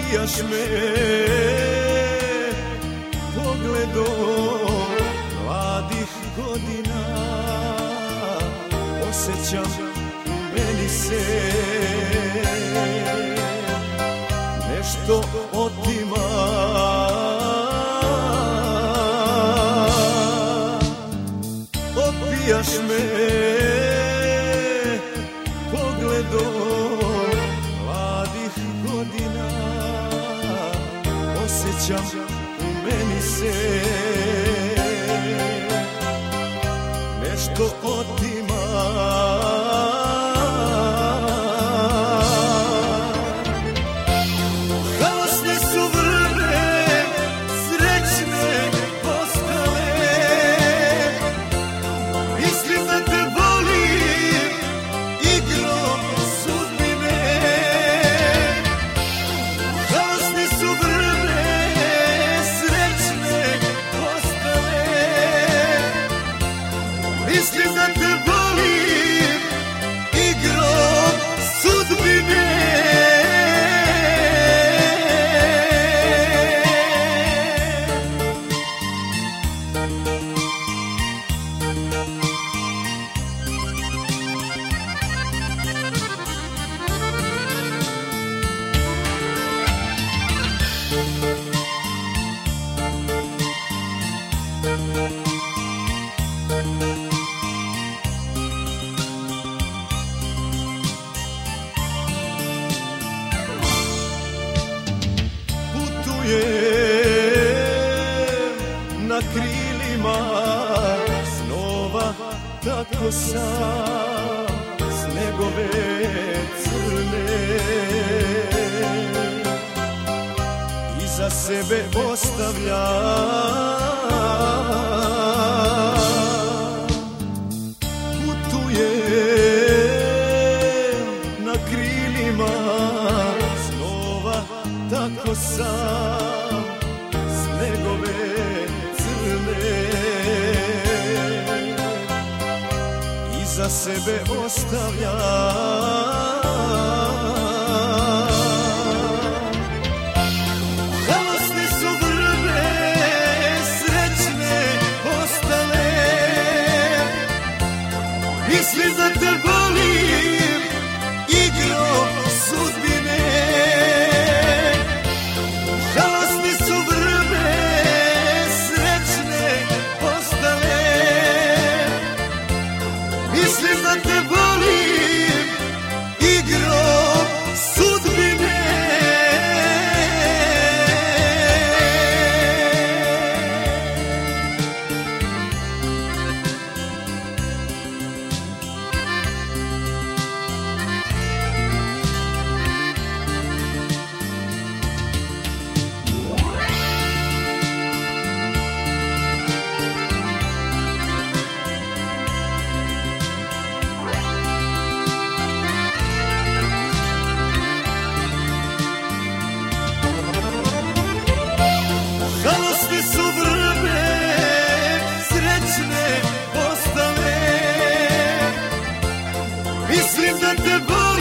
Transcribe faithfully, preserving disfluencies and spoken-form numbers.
Opijaš me pogledom mladih godina, osjećam u meni se nešto otima. Opijaš me pogledom mladih godina, osjećam u meni se nešto otima. Žalosne su vreme, srećne postale, mislim da te volim igrom sudbine. Žalosne su vreme, srećne postale, mislim da te volim igrom sudbine. Na krilima snova tako sam, snegove crne iza sebe ostavljam. Putujem na krilima snova tako sam, snegove iza sebe ostavljam. Žalosne su vreme, srećne postale, mislim da te volim igrom sudbine. Žalosne su vreme, srećne postale, mislim da te volim igrom sudbine. Žalosne su vreme, srećne postale, mislim da te volim